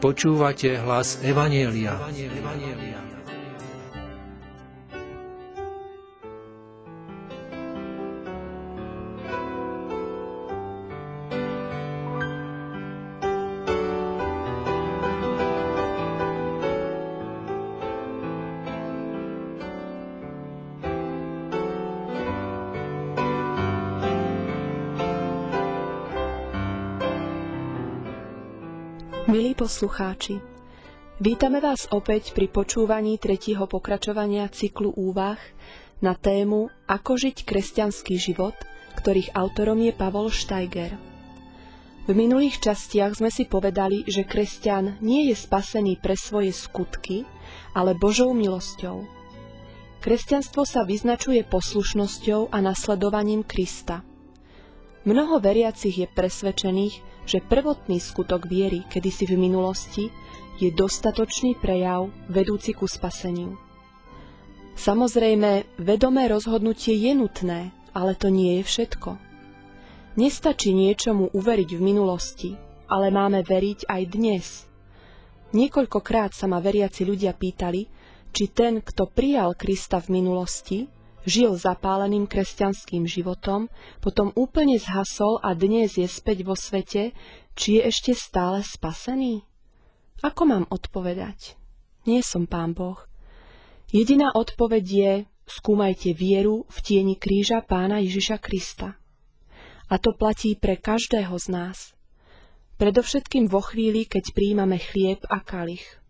Počúvate hlas Evanjelia. Milí poslucháči, vítame vás opäť pri počúvaní 3. pokračovania cyklu úvah na tému Ako žiť kresťanský život, ktorých autorom je Pavol Steiger. V minulých častiach sme si povedali, že kresťan nie je spasený pre svoje skutky, ale Božou milosťou. Kresťanstvo sa vyznačuje poslušnosťou a nasledovaním Krista. Mnoho veriacich je presvedčených, že prvotný skutok viery kedysi v minulosti je dostatočný prejav vedúci ku spaseniu. Samozrejme, vedomé rozhodnutie je nutné, ale to nie je všetko. Nestačí niečomu uveriť v minulosti, ale máme veriť aj dnes. Niekoľkokrát sa ma veriaci ľudia pýtali, či ten, kto prijal Krista v minulosti, žil zapáleným kresťanským životom, potom úplne zhasol a dnes je späť vo svete, či je ešte stále spasený? Ako mám odpovedať? Nie som Pán Boh. Jediná odpoveď je, skúmajte vieru v tieni kríža Pána Ježiša Krista. A to platí pre každého z nás. Predovšetkým vo chvíli, keď prijímame chlieb a kalich.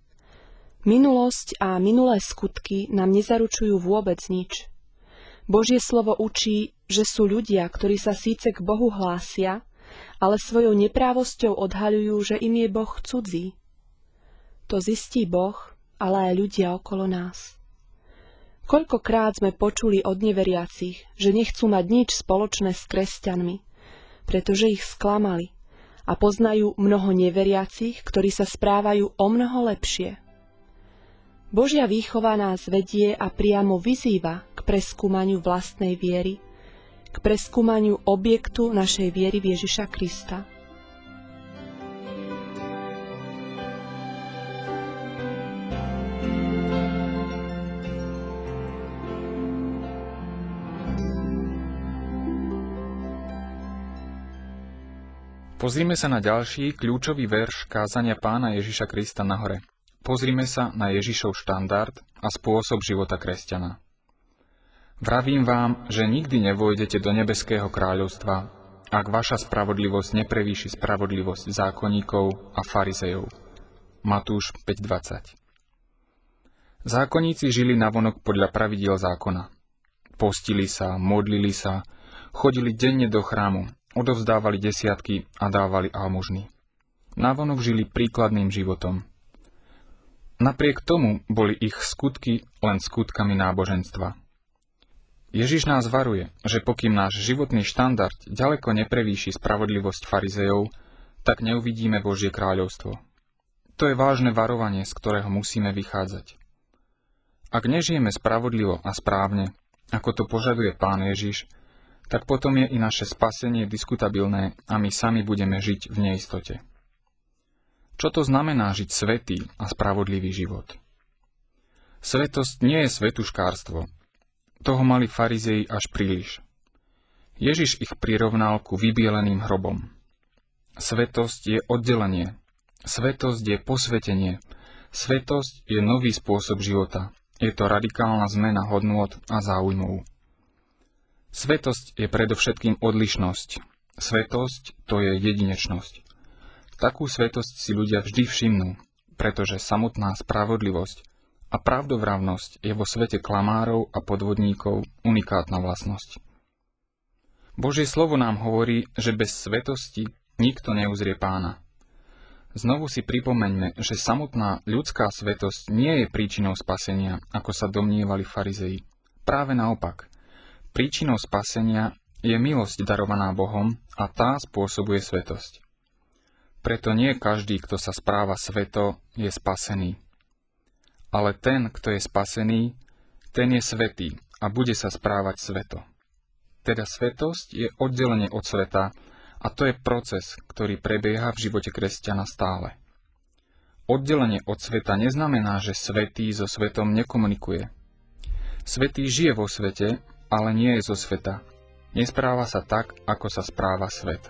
Minulosť a minulé skutky nám nezaručujú vôbec nič. Božie slovo učí, že sú ľudia, ktorí sa síce k Bohu hlásia, ale svojou neprávosťou odhaľujú, že im je Boh cudzí. To zistí Boh, ale aj ľudia okolo nás. Koľkokrát sme počuli od neveriacich, že nechcú mať nič spoločné s kresťanmi, pretože ich sklamali a poznajú mnoho neveriacich, ktorí sa správajú omnoho lepšie. Božia výchova nás vedie a priamo vyzýva k preskúmaniu vlastnej viery, k preskúmaniu objektu našej viery v Ježiša Krista. Pozrime sa na ďalší kľúčový verš kázania Pána Ježiša Krista na hore. Pozrime sa na Ježišov štandard a spôsob života kresťana. Vravím vám, že nikdy nevojdete do nebeského kráľovstva, ak vaša spravodlivosť neprevýši spravodlivosť zákonníkov a farizejov. Matúš 5.20. Zákonníci žili navonok podľa pravidiel zákona. Postili sa, modlili sa, chodili denne do chrámu, odovzdávali desiatky a dávali almužny. Navonok žili príkladným životom. Napriek tomu boli ich skutky len skutkami náboženstva. Ježiš nás varuje, že pokým náš životný štandard ďaleko neprevýši spravodlivosť farizejov, tak neuvidíme Božie kráľovstvo. To je vážne varovanie, z ktorého musíme vychádzať. Ak nežijeme spravodlivo a správne, ako to požaduje Pán Ježiš, tak potom je i naše spasenie diskutabilné a my sami budeme žiť v neistote. Čo to znamená žiť svätý a spravodlivý život? Svetosť nie je svetuškárstvo. Toho mali farizei až príliš. Ježiš ich prirovnal ku vybieleným hrobom. Svetosť je oddelenie. Svetosť je posvetenie. Svetosť je nový spôsob života. Je to radikálna zmena hodnôt a záujmov. Svetosť je predovšetkým odlišnosť. Svetosť to je jedinečnosť. Takú svetosť si ľudia vždy všimnú, pretože samotná spravodlivosť a pravdovravnosť je vo svete klamárov a podvodníkov unikátna vlastnosť. Božie slovo nám hovorí, že bez svetosti nikto neuzrie Pána. Znovu si pripomeňme, že samotná ľudská svetosť nie je príčinou spasenia, ako sa domnievali farizei. Práve naopak. Príčinou spasenia je milosť darovaná Bohom a tá spôsobuje svetosť. Preto nie každý, kto sa správa sveto, je spasený. Ale ten, kto je spasený, ten je svätý a bude sa správať sveto. Teda svetosť je oddelenie od sveta a to je proces, ktorý prebieha v živote kresťana stále. Oddelenie od sveta neznamená, že svätý so svetom nekomunikuje. Svätý žije vo svete, ale nie je zo sveta. Nespráva sa tak, ako sa správa svet.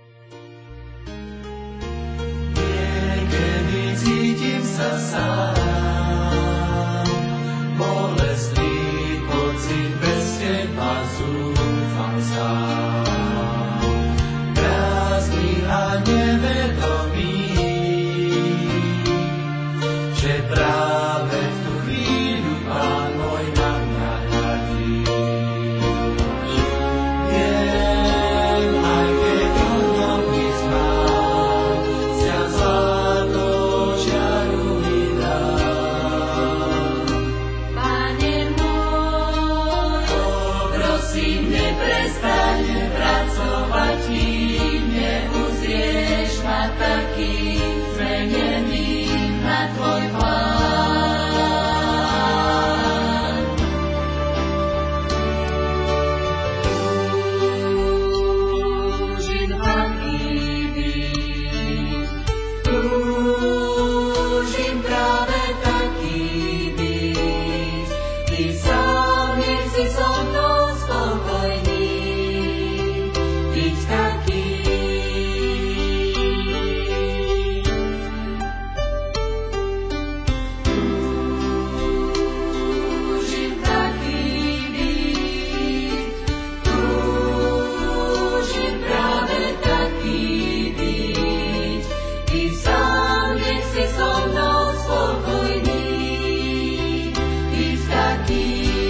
Niekedy cítim sa sám, bolestný pocit, bez teba zúfam sám. Prázdny a nevedomý, že práve v tú chvíľu Pán môj na mňa hľadí. Viem, aj keď o ňom vyznám, sťa zlatou žiaru mi dá. Pane môj, prosím, neprestaň pracovať, kým neuzrieš ma takým zmeneným na tvoj plán. Túžim taký byť, túžim práve taký byť, ty sám nie si so mnou spokojný, byť taký. Túžim taký byť, túžim práve taký byť, ty sám nech si so mnou spokojný, byť taký.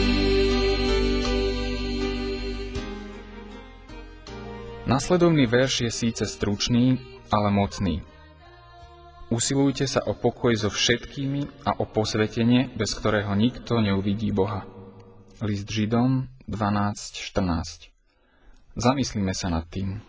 Nasledovný verš je síce stručný, ale mocný. Usilujte sa o pokoj so všetkými a o posvetenie, bez ktorého nikto neuvidí Boha. List Židom 12.14. Zamyslíme sa nad tým.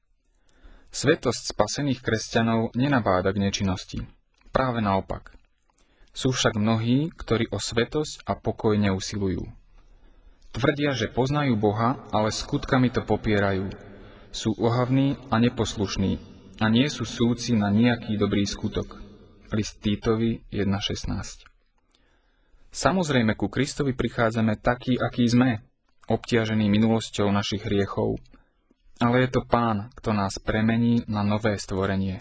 Svetosť spasených kresťanov nenabáda k nečinnosti. Práve naopak. Sú však mnohí, ktorí o svetosť a pokoj neusilujú. Tvrdia, že poznajú Boha, ale skutkami to popierajú. Sú ohavní a neposlušní a nie sú súci na nejaký dobrý skutok. List Týtovi 1.16. Samozrejme, ku Kristovi prichádzame taký, aký sme, obťažení minulosťou našich hriechov, ale je to Pán, kto nás premení na nové stvorenie.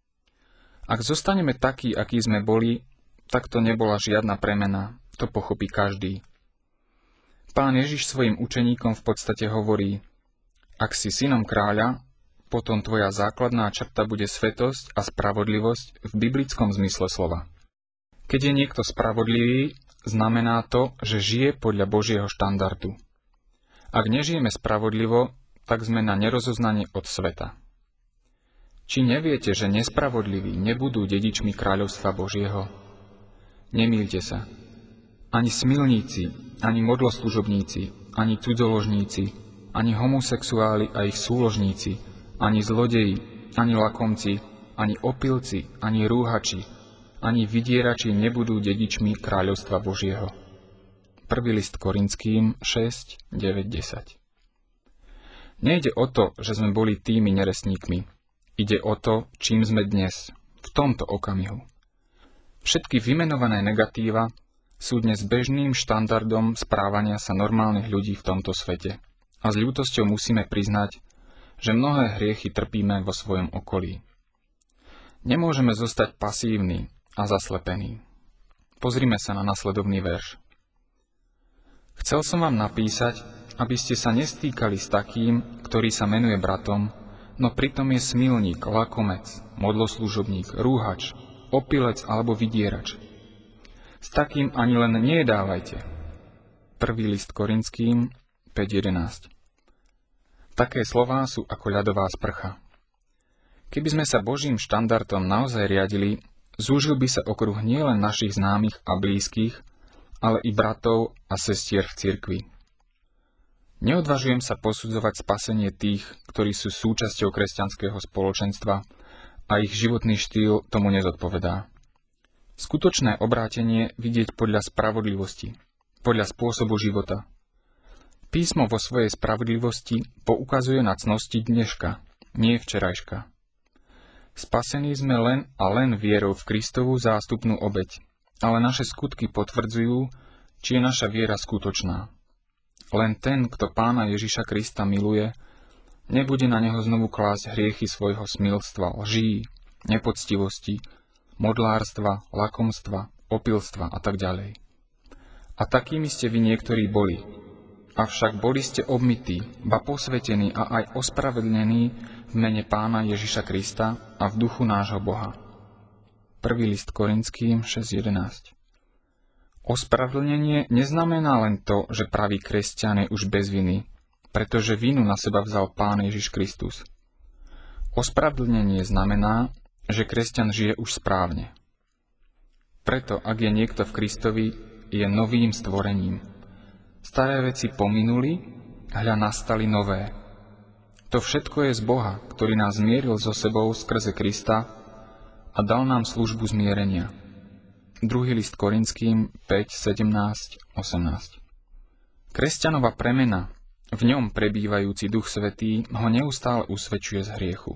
Ak zostaneme takí, akí sme boli, tak to nebola žiadna premena, to pochopí každý. Pán Ježiš svojim učeníkom v podstate hovorí: ak si synom kráľa, potom tvoja základná črta bude svätosť a spravodlivosť v biblickom zmysle slova. Keď je niekto spravodlivý, znamená to, že žije podľa Božieho štandardu. Ak nežijeme spravodlivo, tak sme na nerozoznanie od sveta. Či neviete, že nespravodliví nebudú dedičmi kráľovstva Božieho? Nemýlte sa. Ani smilníci, ani modloslužobníci, ani cudzoložníci, ani homosexuáli a ich súložníci, ani zlodeji, ani lakomci, ani opilci, ani rúhači, ani vydierači nebudú dedičmi kráľovstva Božieho. 1. list Korinským 6, 9, 10. Nejde o to, že sme boli tými neresníkmi. Ide o to, čím sme dnes, v tomto okamihu. Všetky vymenované negatíva sú dnes bežným štandardom správania sa normálnych ľudí v tomto svete. A s ľútosťou musíme priznať, že mnohé hriechy trpíme vo svojom okolí. Nemôžeme zostať pasívni a zaslepení. Pozrime sa na nasledovný verš. Chcel som vám napísať, aby ste sa nestýkali s takým, ktorý sa menuje bratom, no pritom je smilník, lakomec, modloslužobník, rúhač, opilec alebo vydierač. S takým ani len nejedávajte. 1. list Korinským 5.11. Také slová sú ako ľadová sprcha. Keby sme sa Božím štandardom naozaj riadili, zúžil by sa okruh nielen našich známych a blízkych, ale i bratov a sestier v cirkvi. Neodvažujem sa posudzovať spasenie tých, ktorí sú súčasťou kresťanského spoločenstva a ich životný štýl tomu nezodpovedá. Skutočné obrátenie vidieť podľa spravodlivosti, podľa spôsobu života. Písmo vo svojej spravodlivosti poukazuje na cnosti dneška, nie včerajška. Spasení sme len a len vierou v Kristovú zástupnú obeť, ale naše skutky potvrdzujú, či je naša viera skutočná. Len ten, kto Pána Ježiša Krista miluje, nebude na neho znovu klásť hriechy svojho smilstva, lží, nepoctivosti, modlárstva, lakomstva, opilstva a tak ďalej. A takými ste vy niektorí boli. Avšak boli ste obmytí, ba posvetení a aj ospravedlnení v mene Pána Ježiša Krista a v duchu nášho Boha. 1. list Korinským 6.11. Ospravedlnenie neznamená len to, že pravý kresťan je už bez viny, pretože vinu na seba vzal Pán Ježiš Kristus. Ospravedlnenie znamená, že kresťan žije už správne. Preto, ak je niekto v Kristovi, je novým stvorením. Staré veci pominuli, hľa nastali nové. To všetko je z Boha, ktorý nás zmieril so sebou skrze Krista a dal nám službu zmierenia. 2. list Korinským 5:17-18. Kresťanova premena, v ňom prebývajúci Duch Svätý, ho neustále usvedčuje z hriechu.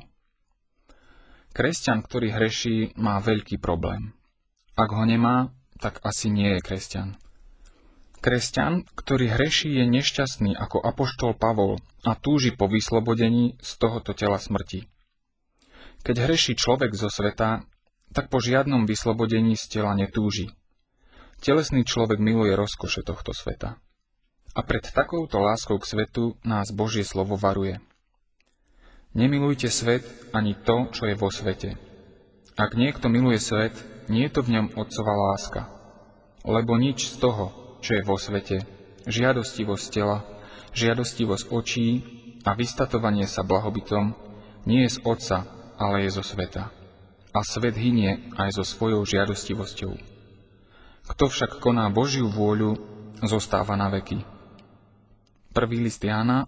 Kresťan, ktorý hreší, má veľký problém. Ak ho nemá, tak asi nie je kresťan. Kresťan, ktorý hreší, je nešťastný ako apoštol Pavol a túži po vyslobodení z tohoto tela smrti. Keď hreší človek zo sveta, tak po žiadnom vyslobodení z tela netúži. Telesný človek miluje rozkoše tohto sveta. A pred takouto láskou k svetu nás Božie slovo varuje. Nemilujte svet ani to, čo je vo svete. Ak niekto miluje svet, nie je to v ňom Otcova láska. Lebo nič z toho, čo je vo svete, žiadostivosť tela, žiadostivosť očí a vystatovanie sa blahobytom, nie je z Otca, ale je zo sveta. A svet hynie aj so svojou žiadostivosťou. Kto však koná Božiu vôľu, zostáva na veky. 1. list Jána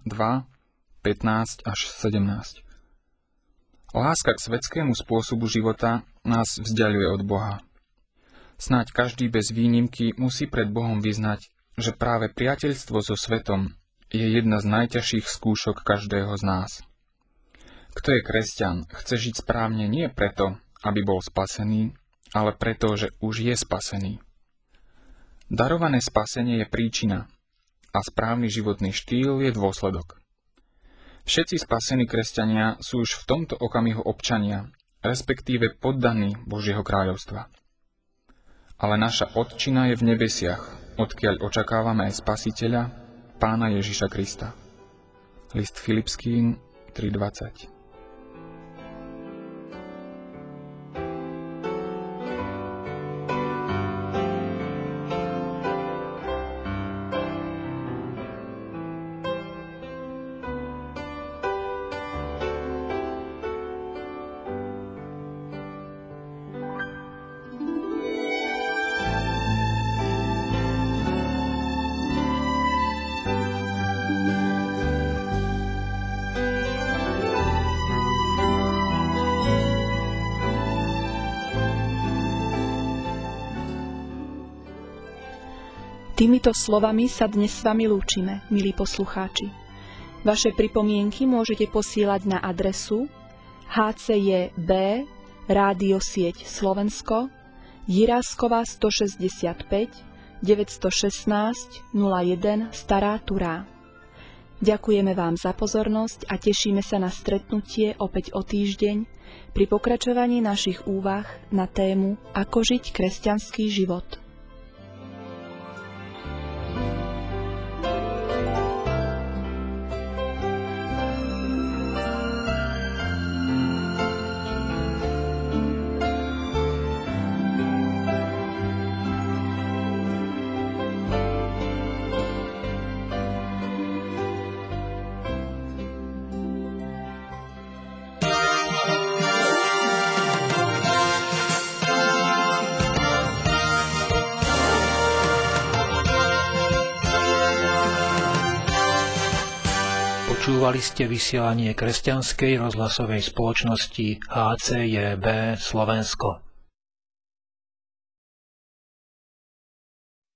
2:15-17. Láska k svetskému spôsobu života nás vzdiaľuje od Boha. Snáď každý bez výnimky musí pred Bohom vyznať, že práve priateľstvo so svetom je jedna z najťažších skúšok každého z nás. Kto je kresťan, chce žiť správne nie preto, aby bol spasený, ale preto, že už je spasený. Darované spasenie je príčina a správny životný štýl je dôsledok. Všetci spasení kresťania sú už v tomto okamihu občania, respektíve poddaní Božieho kráľovstva. Ale naša Otčina je v nebesiach, odkiaľ očakávame aj Spasiteľa, Pána Ježiša Krista. List Filipským 3:20. Týmito slovami sa dnes s vami lúčime, milí poslucháči. Vaše pripomienky môžete posielať na adresu HCJB Rádiosieť Slovensko, Jiráskova 165 916 01 Stará Turá. Ďakujeme vám za pozornosť a tešíme sa na stretnutie opäť o týždeň pri pokračovaní našich úvah na tému Ako žiť kresťanský život. Počúvali ste vysielanie kresťanskej rozhlasovej spoločnosti HCJB Slovensko.